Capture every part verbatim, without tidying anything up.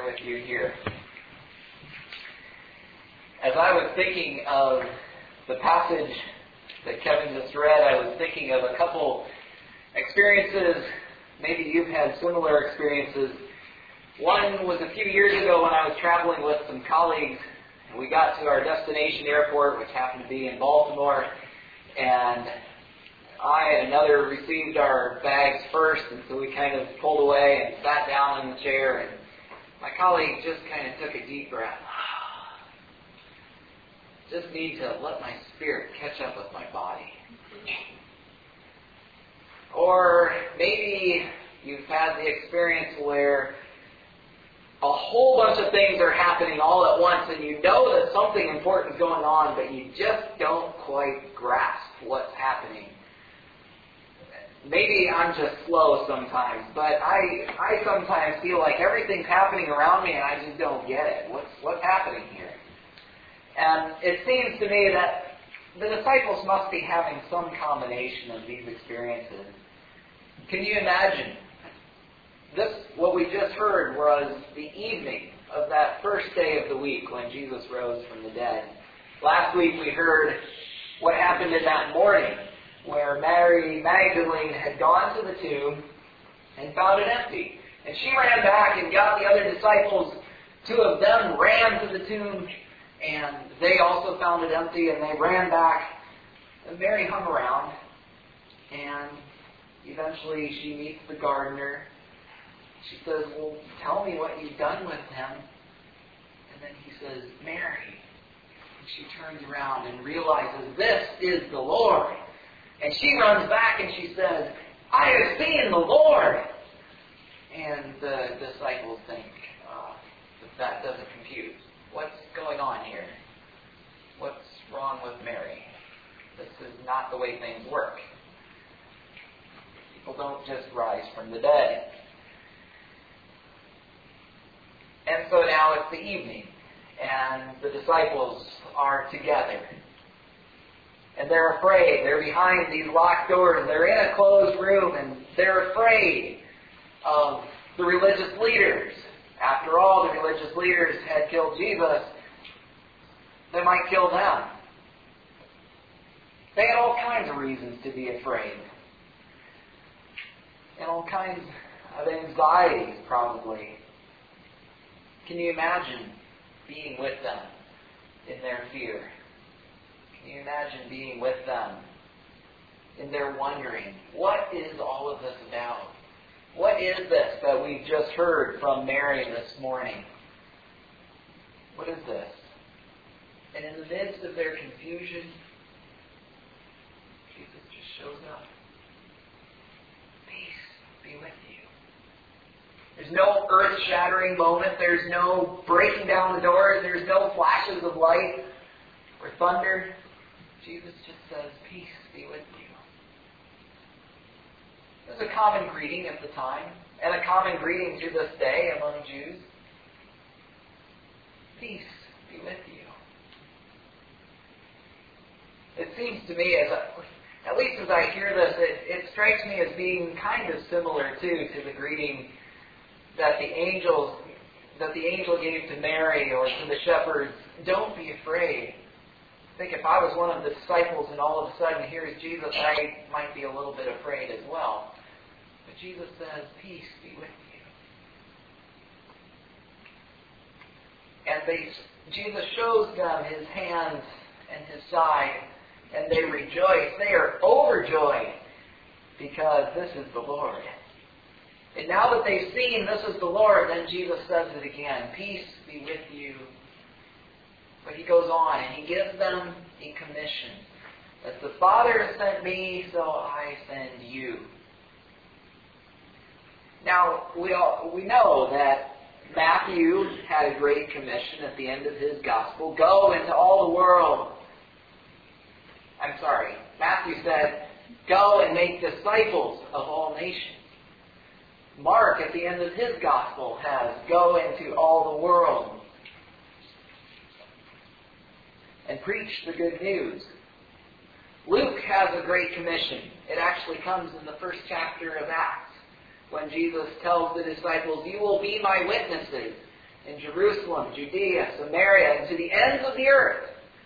with you here. As I was thinking of the passage that Kevin just read, I was thinking of a couple experiences. Maybe you've had similar experiences. One was a few years ago when I was traveling with some colleagues, and we got to our destination airport, which happened to be in Baltimore, and I and another received our bags first, and so we kind of pulled away and sat down in the chair, and my colleague just kind of took a deep breath. Just need to let my spirit catch up with my body. Or maybe you've had the experience where a whole bunch of things are happening all at once, and you know that something important is going on, but you just don't quite grasp what's happening. Maybe I'm just slow sometimes, but I I sometimes feel like everything's happening around me and I just don't get it. What's what's happening here? And it seems to me that the disciples must be having some combination of these experiences. Can you imagine? This, what we just heard, was the evening of that first day of the week when Jesus rose from the dead. Last week we heard what happened in that morning, where Mary Magdalene had gone to the tomb and found it empty. And she ran back and got the other disciples. Two of them ran to the tomb, and they also found it empty, and they ran back. And Mary hung around, and eventually she meets the gardener. She says, well, tell me what you've done with him. And then he says, Mary. And she turns around and realizes, this is the Lord. And she runs back and she says, I have seen the Lord. And the disciples think, oh, that doesn't compute. What's going on here? What's wrong with Mary? This is not the way things work. People don't just rise from the dead. And so now it's the evening, and the disciples are together. And they're afraid. They're behind these locked doors. They're in a closed room, and they're afraid of the religious leaders. After all, the religious leaders had killed Jesus. They might kill them. They had all kinds of reasons to be afraid. And all kinds of anxieties, probably. Can you imagine being with them in their fear? Can you imagine being with them in their wondering, what is all of this about? What is this that we've just heard from Mary this morning? What is this? And in the midst of their confusion, Jesus just shows up. Peace be with you. There's no earth-shattering moment. There's no breaking down the doors. There's no flashes of light or thunder. Jesus just says, peace be with you. It was a common greeting at the time, and a common greeting to this day among Jews. Peace be with you. It seems to me, as I, at least as I hear this, it, it strikes me as being kind of similar, too, to the greeting that the angels, that the angel gave to Mary or to the shepherds. Don't be afraid. I think if I was one of the disciples and all of a sudden here's Jesus, I might be a little bit afraid as well. But Jesus says, peace be with you. And they, Jesus shows them His hands and His side, and they rejoice. They are overjoyed because this is the Lord. And now that they've seen this is the Lord, then Jesus says it again, peace be with you. But He goes on and He gives them a commission. As the Father has sent me, so I send you. Now, we all, we know that Matthew had a great commission at the end of his gospel. Go into all the world. I'm sorry. Matthew said, go and make disciples of all nations. Mark, at the end of his gospel, has go into all the world and preach the good news. Luke has a great commission. It actually comes in the first chapter of Acts, when Jesus tells the disciples, you will be my witnesses in Jerusalem, Judea, Samaria, and to the ends of the earth.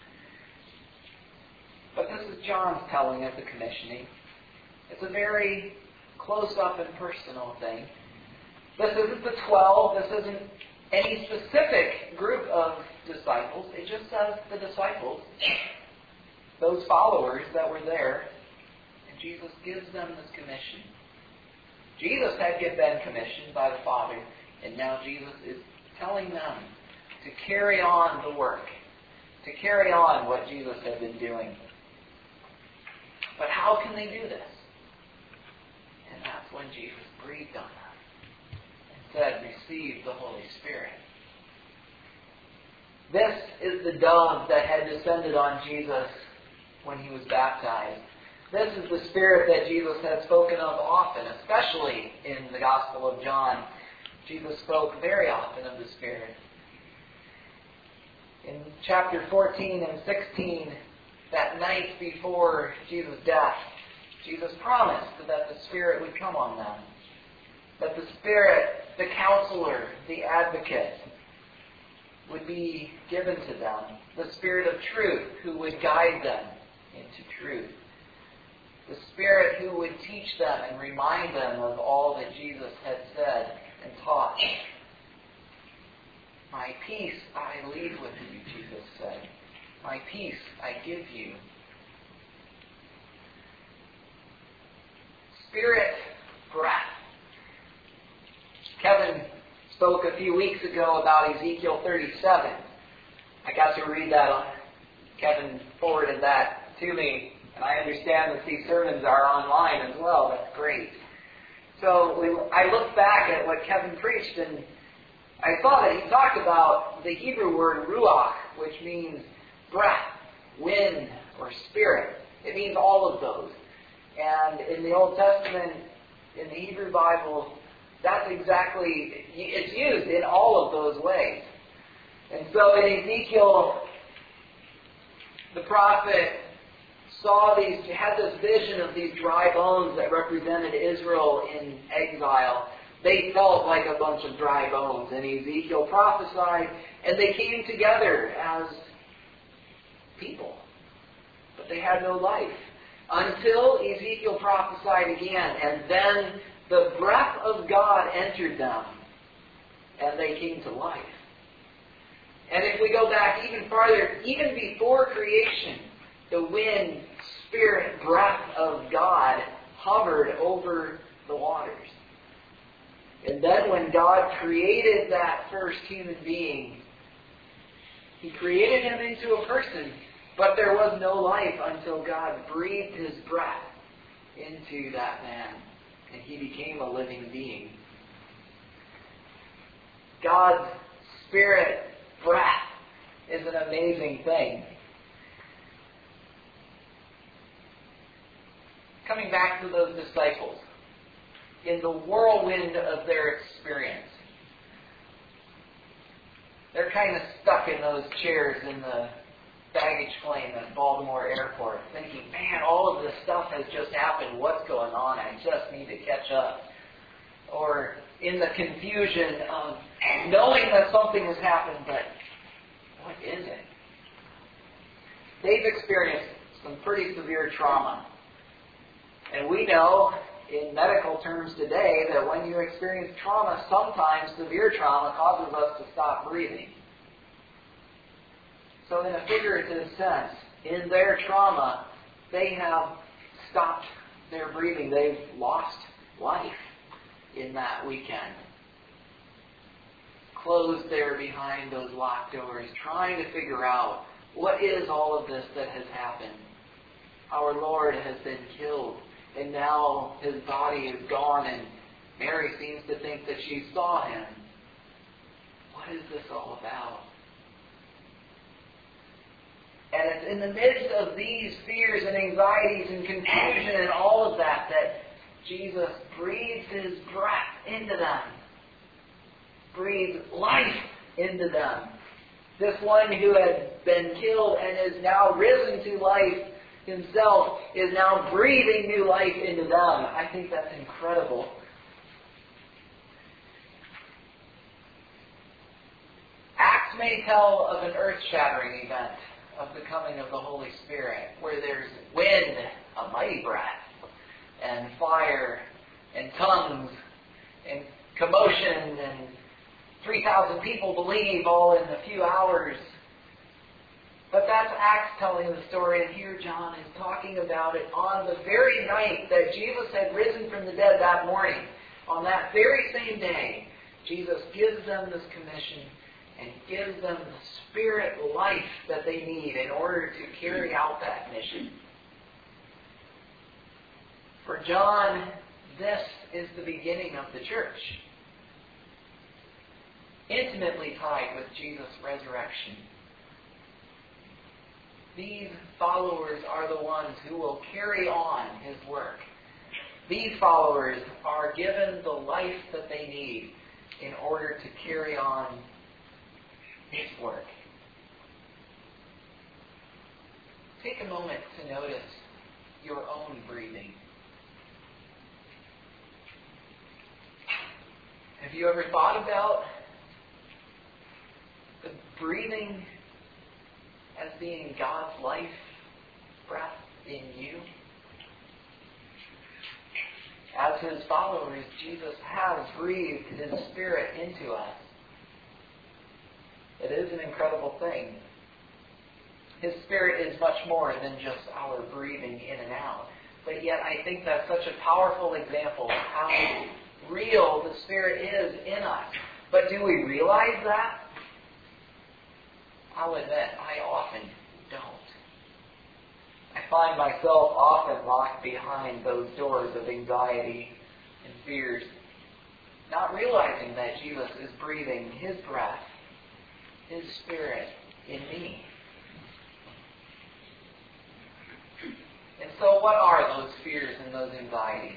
But this is John's telling of the commissioning. It's a very close-up and personal thing. This isn't the twelve. This isn't any specific group of disciples. It just says the disciples, those followers that were there, and Jesus gives them this commission. Jesus had been commissioned by the Father, and now Jesus is telling them to carry on the work, to carry on what Jesus had been doing. But how can they do this? And that's when Jesus breathed on them and said, "Receive the Holy Spirit." This is the dove that had descended on Jesus when he was baptized. This is the Spirit that Jesus had spoken of often, especially in the Gospel of John. Jesus spoke very often of the Spirit. In chapter fourteen and sixteen, that night before Jesus' death, Jesus promised that the Spirit would come on them. That the Spirit, the Counselor, the Advocate, would be given to them. The Spirit of truth who would guide them into truth. The Spirit who would teach them and remind them of all that Jesus had said and taught. "My peace I leave with you," Jesus said. "My peace I give you." Spirit, breath. Kevin spoke a few weeks ago about Ezekiel thirty-seven. I got to read that on. Kevin forwarded that to me, and I understand that these sermons are online as well. That's great. So we, I looked back at what Kevin preached, and I saw that he talked about the Hebrew word ruach, which means breath, wind, or spirit. It means all of those. And in the Old Testament, in the Hebrew Bible, that's exactly, it's used in all of those ways. And so in Ezekiel, the prophet saw these, had this vision of these dry bones that represented Israel in exile. They felt like a bunch of dry bones. And Ezekiel prophesied, and they came together as people. But they had no life. Until Ezekiel prophesied again, and then the breath of God entered them, and they came to life. And if we go back even farther, even before creation, the wind, spirit, breath of God hovered over the waters. And then when God created that first human being, He created him into a person, but there was no life until God breathed His breath into that man, and he became a living being. God's Spirit, breath, is an amazing thing. Coming back to those disciples, in the whirlwind of their experience, they're kind of stuck in those chairs in the baggage claim at Baltimore Airport, thinking, man, all of this stuff has just happened. What's going on? I just need to catch up. Or in the confusion of knowing that something has happened, but what is it? They've experienced some pretty severe trauma. And we know, in medical terms today, that when you experience trauma, sometimes severe trauma causes us to stop breathing. So in a figurative sense, in their trauma, they have stopped their breathing. They've lost life in that weekend. Closed there behind those locked doors, trying to figure out what is all of this that has happened. Our Lord has been killed, and now His body is gone, and Mary seems to think that she saw Him. What is this all about? And it's in the midst of these fears and anxieties and confusion and all of that that Jesus breathes His breath into them. Breathes life into them. This one who had been killed and is now risen to life Himself is now breathing new life into them. I think that's incredible. Acts may tell of an earth-shattering event of the coming of the Holy Spirit, where there's wind, a mighty breath, and fire, and tongues, and commotion, and three thousand people believe all in a few hours. But that's Acts telling the story, and here John is talking about it on the very night that Jesus had risen from the dead that morning. On that very same day, Jesus gives them this commission and gives them the Spirit life that they need in order to carry out that mission. For John, this is the beginning of the church, intimately tied with Jesus' resurrection. These followers are the ones who will carry on His work. These followers are given the life that they need in order to carry on His work. Take a moment to notice your own breathing. Have you ever thought about the breathing as being God's life breath in you? As His followers, Jesus has breathed His Spirit into us. It is an incredible thing. His Spirit is much more than just our breathing in and out. But yet I think that's such a powerful example of how real the Spirit is in us. But do we realize that? I'll admit, I often don't. I find myself often locked behind those doors of anxiety and fears, not realizing that Jesus is breathing His breath, His Spirit in me. And so what are those fears and those anxieties?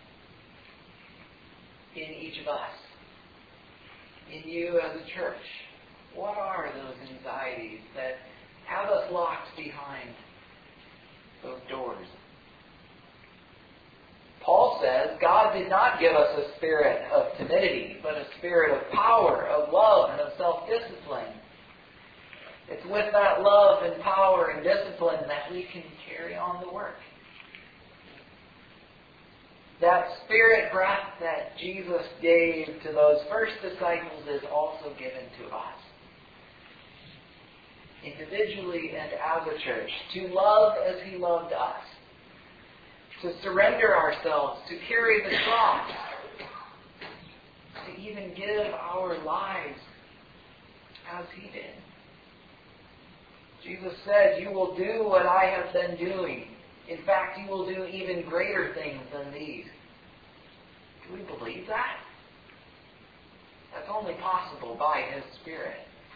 In each of us. In you as a church. What are those anxieties that have us locked behind those doors? Paul says God did not give us a spirit of timidity, but a spirit of power, of love, and of self-discipline. It's with that love and power and discipline that we can carry on the work. That Spirit breath that Jesus gave to those first disciples is also given to us. Individually and as a church, to love as He loved us, to surrender ourselves, to carry the cross, to even give our lives as He did. Jesus said, "You will do what I have been doing. In fact, you will do even greater things than these." Do we believe that? That's only possible by His Spirit.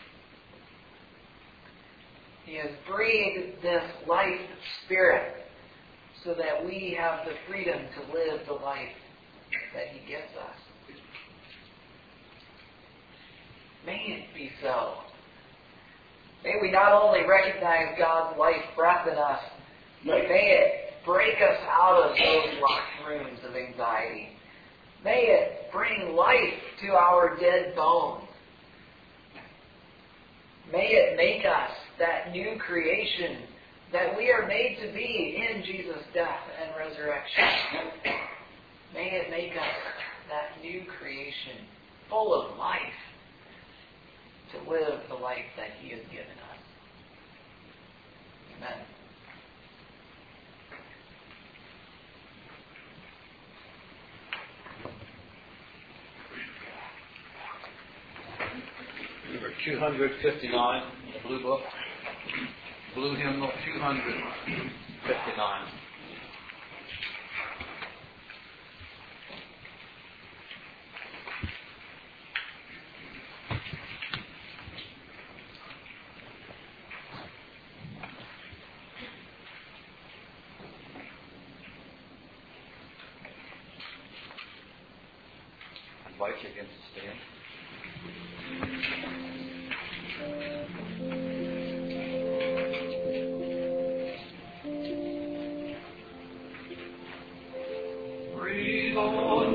He has breathed this life Spirit so that we have the freedom to live the life that He gives us. May it be so. May we not only recognize God's life breath in us, but may it break us out of those locked rooms of anxiety. May it bring life to our dead bones. May it make us that new creation that we are made to be in Jesus' death and resurrection. May it make us that new creation full of life to live the life that He has given us. Amen. Number two hundred fifty-nine in the Blue Book. Blue Hymnal two hundred fifty-nine. I invite you again to stand.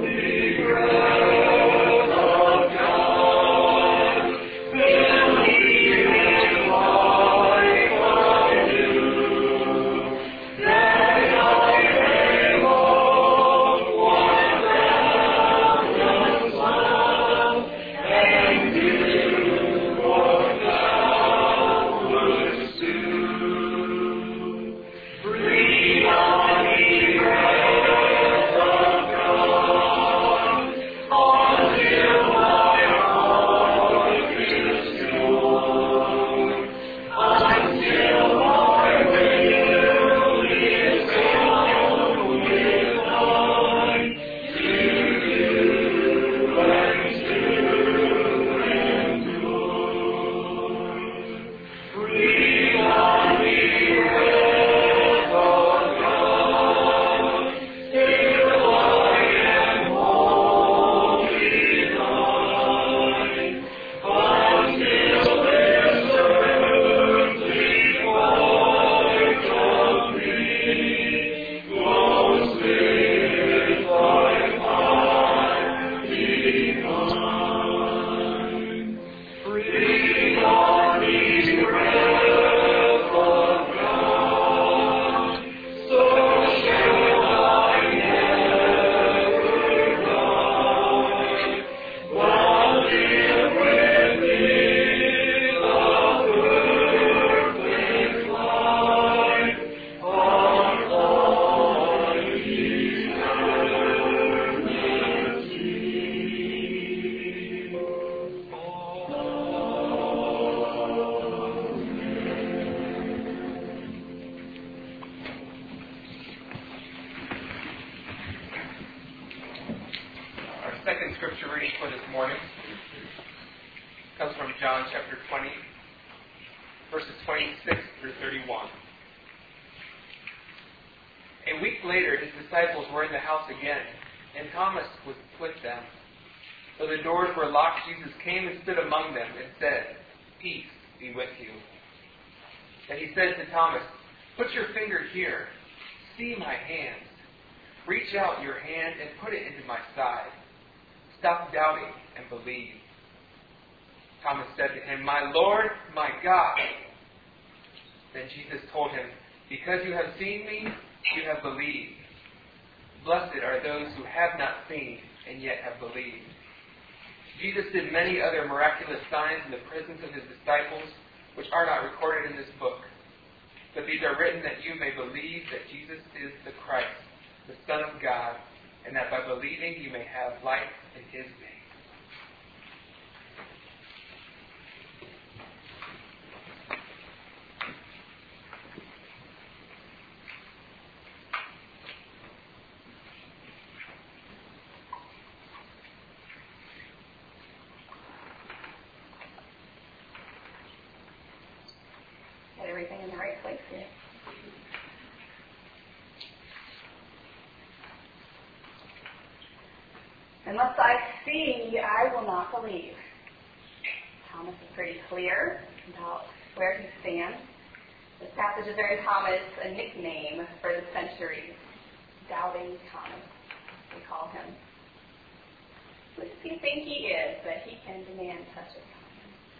Breathe on me, for this morning comes from John chapter twenty, verses twenty-six through thirty-one. A week later, his disciples were in the house again, and Thomas was with them. Though the doors were locked, Jesus came and stood among them and said, "Peace be with you." Then he said to Thomas, "Put your finger here. See my hands. Reach out your hand and put it into my side. Stop doubting and believe." Thomas said to him, "My Lord, my God." Then Jesus told him, "Because you have seen me, you have believed. Blessed are those who have not seen and yet have believed." Jesus did many other miraculous signs in the presence of his disciples, which are not recorded in this book. But these are written that you may believe that Jesus is the Christ, the Son of God, and that by believing you may have life in his name. Everything in the right place here. Unless I see, I will not believe. Thomas is pretty clear about where he stands. This passage is very Thomas, a nickname for the centuries. Doubting Thomas, we call him. Who does he think he is that he can demand such a time?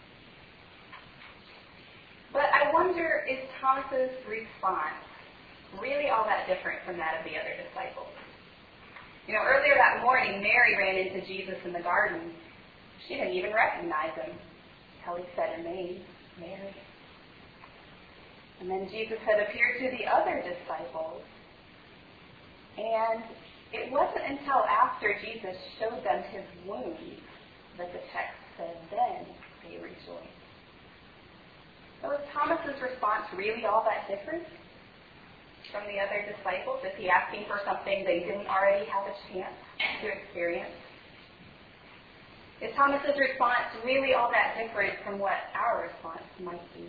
But I wonder, is Thomas's response really all that different from that of the other disciples? You know, earlier that morning, Mary ran into Jesus in the garden. She didn't even recognize him until he said her name, Mary. And then Jesus had appeared to the other disciples. And it wasn't until after Jesus showed them his wounds that the text said, then they rejoiced. So is Thomas's response really all that different from the other disciples? Is he asking for something they didn't already have a chance to experience? Is Thomas's response really all that different from what our response might be?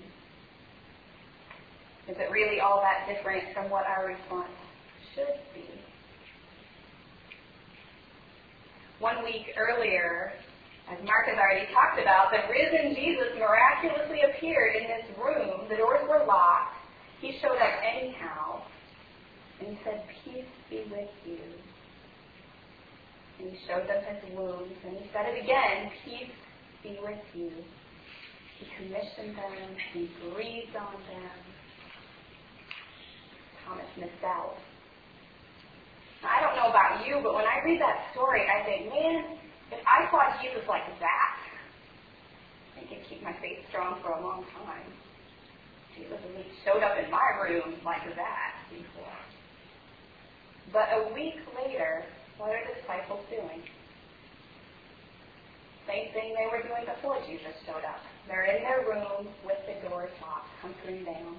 Is it really all that different from what our response should be? One week earlier, as Mark has already talked about, the risen Jesus miraculously appeared in this room. The doors were locked. He showed up anyhow. And he said, "Peace be with you." And he showed them his wounds. And he said it again, "Peace be with you." He commissioned them. He breathed on them. Thomas missed out. Now, I don't know about you, but when I read that story, I think, man, if I saw Jesus like that, I could keep my faith strong for a long time. Jesus at least showed up in my room like that before. But a week later, what are the disciples doing? Same thing they were doing before Jesus showed up. They're in their room with the doors locked, hunkering down.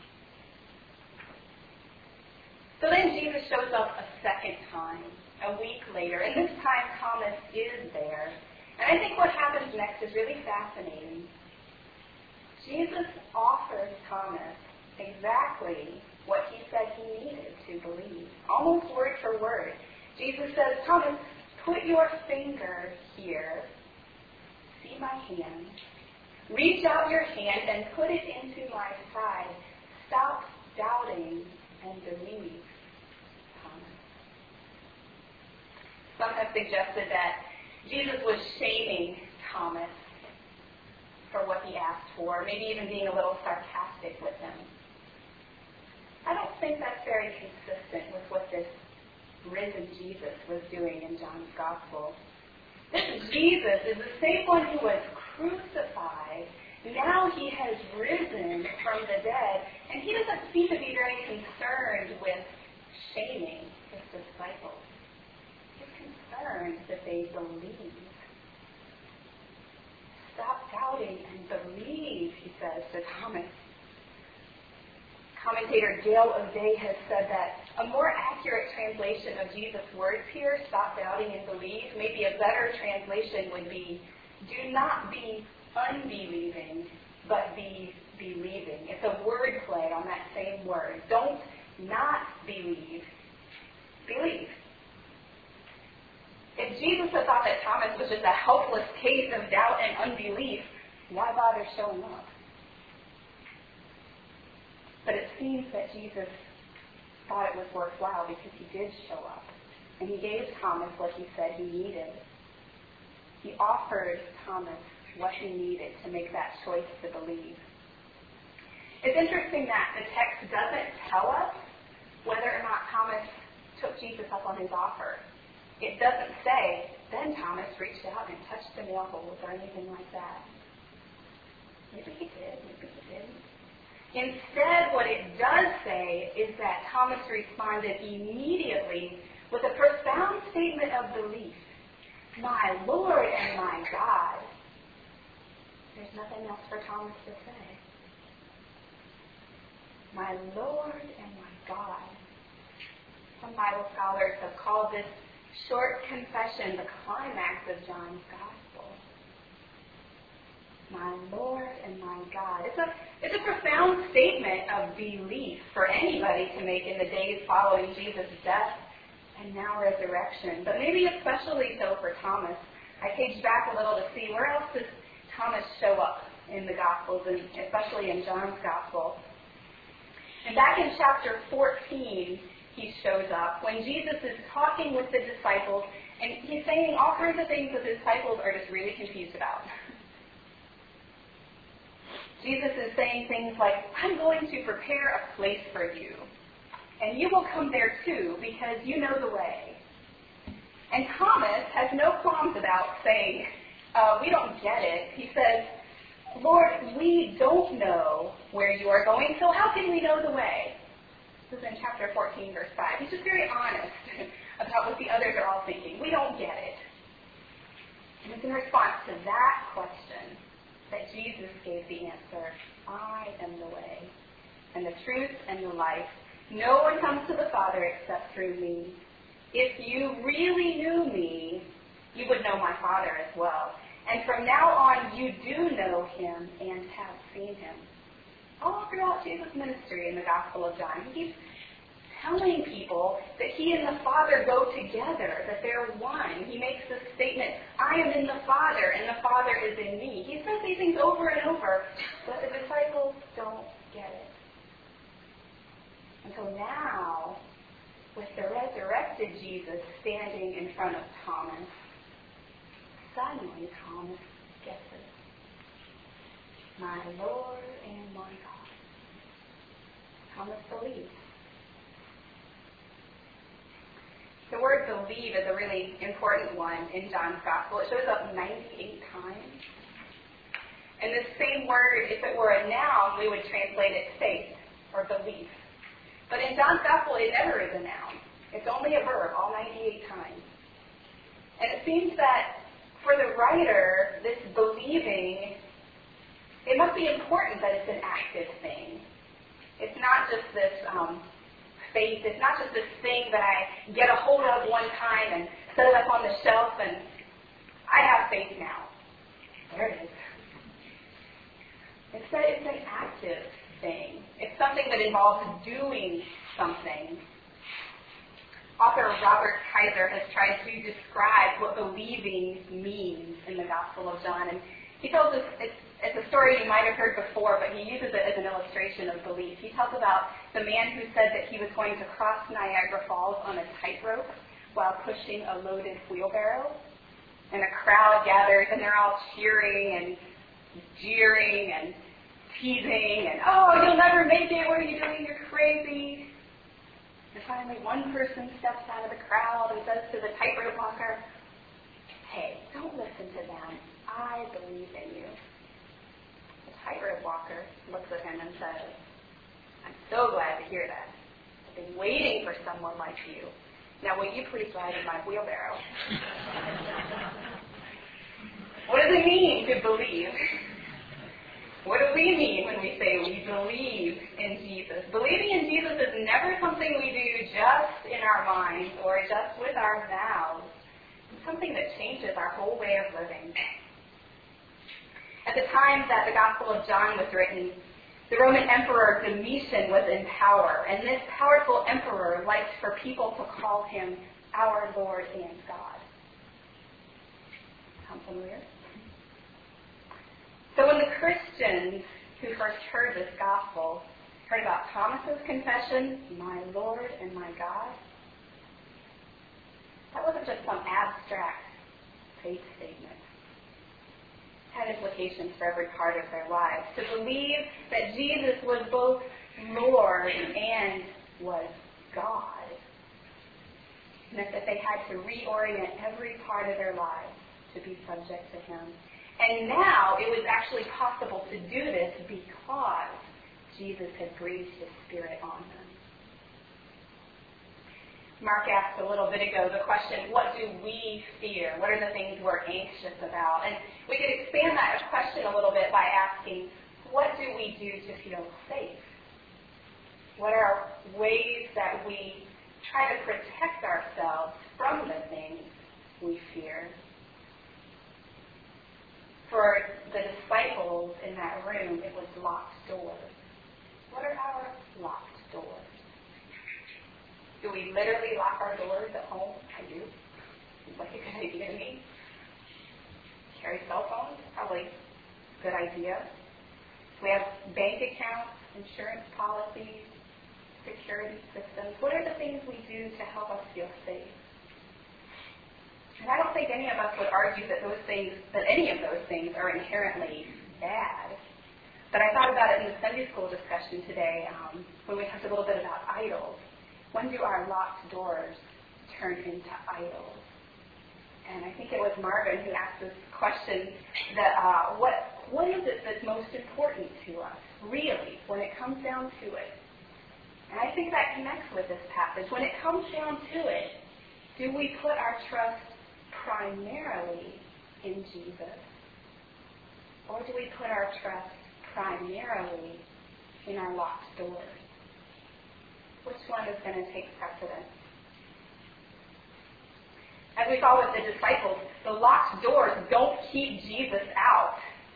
So then Jesus shows up a second time, a week later, and this time Thomas is there. And I think what happens next is really fascinating. Jesus offers Thomas exactly what he said he needed to believe, almost word for word. Jesus says, "Thomas, put your finger here. See my hand. Reach out your hand and put it into my side. Stop doubting and believe." Some have suggested that Jesus was shaming Thomas for what he asked for, maybe even being a little sarcastic with him. I don't think that's very consistent with what this risen Jesus was doing in John's Gospel. This Jesus is the same one who was crucified. Now he has risen from the dead, and he doesn't seem to be very concerned with shaming his disciples. That they believe. Stop doubting and believe, he says to Thomas. Commentator Dale O'Day has said that a more accurate translation of Jesus' words here, stop doubting and believe, maybe a better translation would be, do not be unbelieving, but be believing. It's a word play on that same word. Don't not believe. Believe. If Jesus had thought that Thomas was just a helpless case of doubt and unbelief, why bother showing up? But it seems that Jesus thought it was worthwhile because he did show up. And he gave Thomas what he said he needed. He offered Thomas what he needed to make that choice to believe. It's interesting that the text doesn't tell us whether or not Thomas took Jesus up on his offer. It doesn't say, then Thomas reached out and touched the nail holes or anything like that. Maybe he did, maybe he didn't. Instead, what it does say is that Thomas responded immediately with a profound statement of belief. My Lord and my God. There's nothing else for Thomas to say. My Lord and my God. Some Bible scholars have called this short confession the climax of John's Gospel. My Lord and my God. It's a, it's a profound statement of belief for anybody to make in the days following Jesus' death and now resurrection, but maybe especially so for Thomas. I paged back a little to see where else does Thomas show up in the Gospels, and especially in John's Gospel. And back in chapter fourteen, he shows up when Jesus is talking with the disciples, and he's saying all kinds of things that the disciples are just really confused about. Jesus is saying things like, I'm going to prepare a place for you, and you will come there too, because you know the way. And Thomas has no qualms about saying, uh, we don't get it. He says, Lord, we don't know where you are going, so how can we know the way? This is in chapter fourteen, verse five. He's just very honest about what the others are all thinking. We don't get it. And it's in response to that question that Jesus gave the answer, I am the way, and the truth, and the life. No one comes to the Father except through me. If you really knew me, you would know my Father as well. And from now on, you do know him and have seen him. All throughout Jesus' ministry in the Gospel of John, he keeps telling people that he and the Father go together, that they're one. He makes this statement, I am in the Father, and the Father is in me. He says these things over and over, but the disciples don't get it. Until now, with the resurrected Jesus standing in front of Thomas, suddenly Thomas gets it. My Lord and my God. Thomas believes. The word believe is a really important one in John's Gospel. It shows up ninety-eight times. And this same word, if it were a noun, we would translate it faith or belief. But in John's Gospel, it never is a noun. It's only a verb, all ninety-eight times. And it seems that for the writer, this believing, it must be important that it's an active thing. It's not just this um, faith. It's not just this thing that I get a hold of one time and set it up on the shelf and I have faith now. There it is. Instead, it's an active thing. It's something that involves doing something. Author Robert Kaiser has tried to describe what believing means in the Gospel of John. And he tells us, it's, it's a story you might have heard before, but he uses it as an illustration of belief. He tells about the man who said that he was going to cross Niagara Falls on a tightrope while pushing a loaded wheelbarrow. And a crowd gathers, and they're all cheering and jeering and teasing, and, oh, you'll never make it, what are you doing, you're crazy. And finally, one person steps out of the crowd and says to the tightrope walker, hey, don't listen to them. I believe in you. The tightrope walker looks at him and says, I'm so glad to hear that. I've been waiting for someone like you. Now, will you please ride in my wheelbarrow? What does it mean to believe? What do we we mean when we say we believe in Jesus. Believing in Jesus is never something we do just in our minds or just with our mouths. It's something that changes our whole way of living. At the time that the Gospel of John was written, the Roman Emperor Domitian was in power, and this powerful emperor liked for people to call him our Lord and God. Sound familiar? So when the Christians who first heard this gospel heard about Thomas's confession, my Lord and my God, that wasn't just some abstract faith statement. It had implications for every part of their lives. To believe that Jesus was both Lord and was God meant that they had to reorient every part of their lives to be subject to Him. And now it was actually possible to do this because Jesus had breathed His Spirit on them. Mark asked a little bit ago the question, what do we fear? What are the things we're anxious about? And we could expand that question a little bit by asking, what do we do to feel safe? What are ways that we try to protect ourselves from the things we fear? For the disciples in that room, it was locked doors. What are our locked doors? Do we literally lock our doors at home? I do. Seems like a good idea to me. Carry cell phones? Probably a good idea. We have bank accounts, insurance policies, security systems. What are the things we do to help us feel safe? And I don't think any of us would argue that those things, that any of those things are inherently bad. But I thought about it in the Sunday school discussion today um, when we talked a little bit about idols. When do our locked doors turn into idols? And I think it was Marvin who asked this question, that uh, what what is it that's most important to us, really, when it comes down to it? And I think that connects with this passage. When it comes down to it, do we put our trust primarily in Jesus? Or do we put our trust primarily in our locked doors? Which one is going to take precedence? As we saw with the disciples, the locked doors don't keep Jesus out.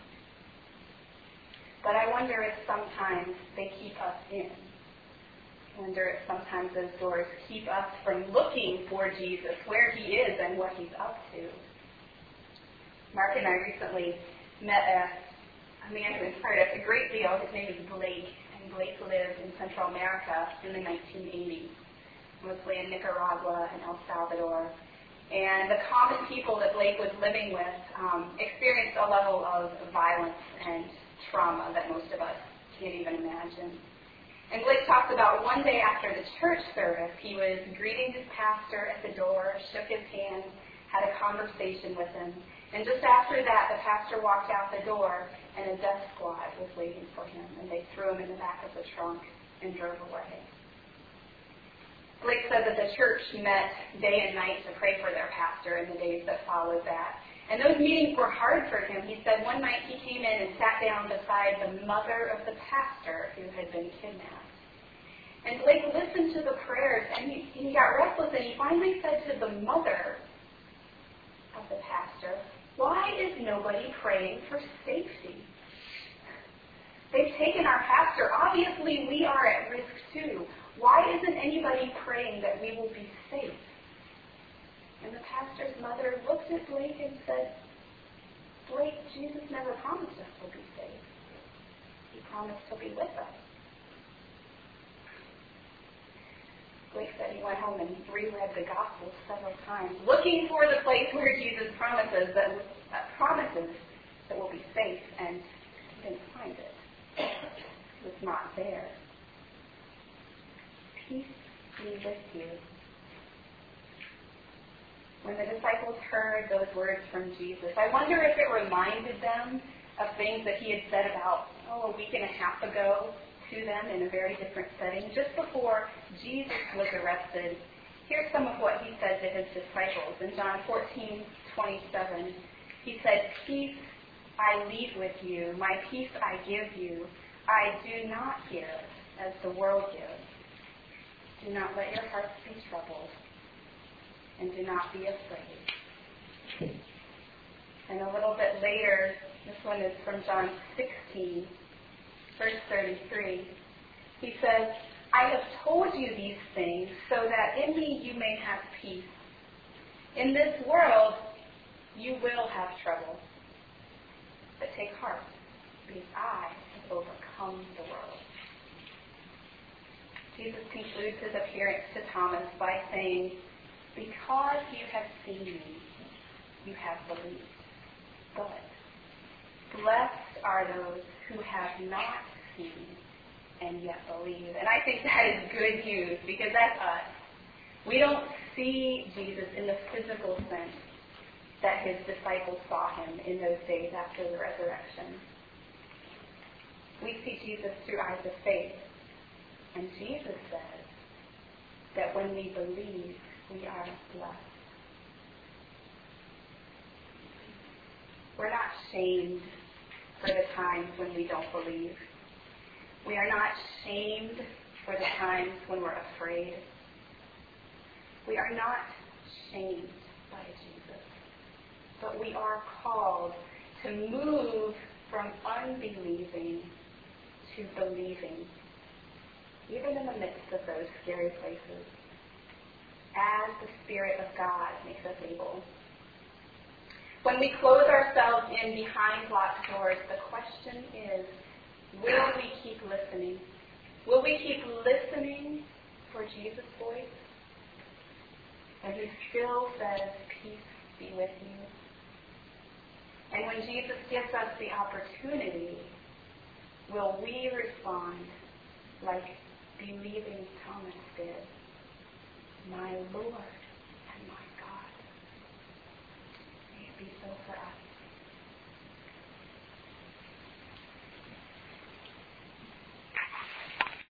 But I wonder if sometimes they keep us in. I wonder if sometimes those doors keep us from looking for Jesus, where He is and what He's up to. Mark and I recently met a, a man who inspired us a great deal. His name is Blake. Blake lived in Central America in the nineteen eighties, mostly in Nicaragua and El Salvador. And the common people that Blake was living with um, experienced a level of violence and trauma that most of us can't even imagine. And Blake talked about one day after the church service, he was greeting his pastor at the door, shook his hand, had a conversation with him. And just after that, the pastor walked out the door, and a death squad was waiting for him, and they threw him in the back of the trunk and drove away. Blake said that the church met day and night to pray for their pastor in the days that followed that. And those meetings were hard for him. He said one night he came in and sat down beside the mother of the pastor who had been kidnapped. And Blake listened to the prayers, and he, he got restless, and he finally said to the mother of the pastor, "Why is nobody praying for safety? They've taken our pastor. Obviously, we are at risk too. Why isn't anybody praying that we will be safe?" And the pastor's mother looked at Blake and said, "Blake, Jesus never promised us we'll be safe. He promised to be with us." Blake said he went home and reread the Gospels several times, looking for the place where Jesus promises that uh, promises that we'll be safe, and he didn't find it. It was not there. Peace be with you. When the disciples heard those words from Jesus, I wonder if it reminded them of things that He had said about, oh, a week and a half ago to them in a very different setting. Just before Jesus was arrested, here's some of what He said to His disciples. In John fourteen twenty-seven, He said, "Peace I leave with you. My peace I give you. I do not give as the world gives. Do not let your hearts be troubled, and do not be afraid. And a little bit later, this one is from John sixteen, verse thirty-three. He says, I have told you these things so that in me you may have peace. In this world you will have trouble. But take heart, because I have overcome the world. Jesus concludes his appearance to Thomas by saying, because you have seen me, you have believed. But blessed are those who have not seen and yet believe. And I think that is good news, because that's us. We don't see Jesus in the physical sense that his disciples saw him in those days after the resurrection. We see Jesus through eyes of faith. And Jesus says that when we believe, we are blessed. We're not shamed for the times when we don't believe. We are not shamed for the times when we're afraid. We are not shamed by Jesus. But we are called to move from unbelieving to believing, even in the midst of those scary places, as the Spirit of God makes us able. When we close ourselves in behind locked doors, the question is, will we keep listening? Will we keep listening for Jesus' voice? And who still says, peace be with you. And when Jesus gives us the opportunity, will we respond like believing Thomas did? My Lord and my God. May it be so for us.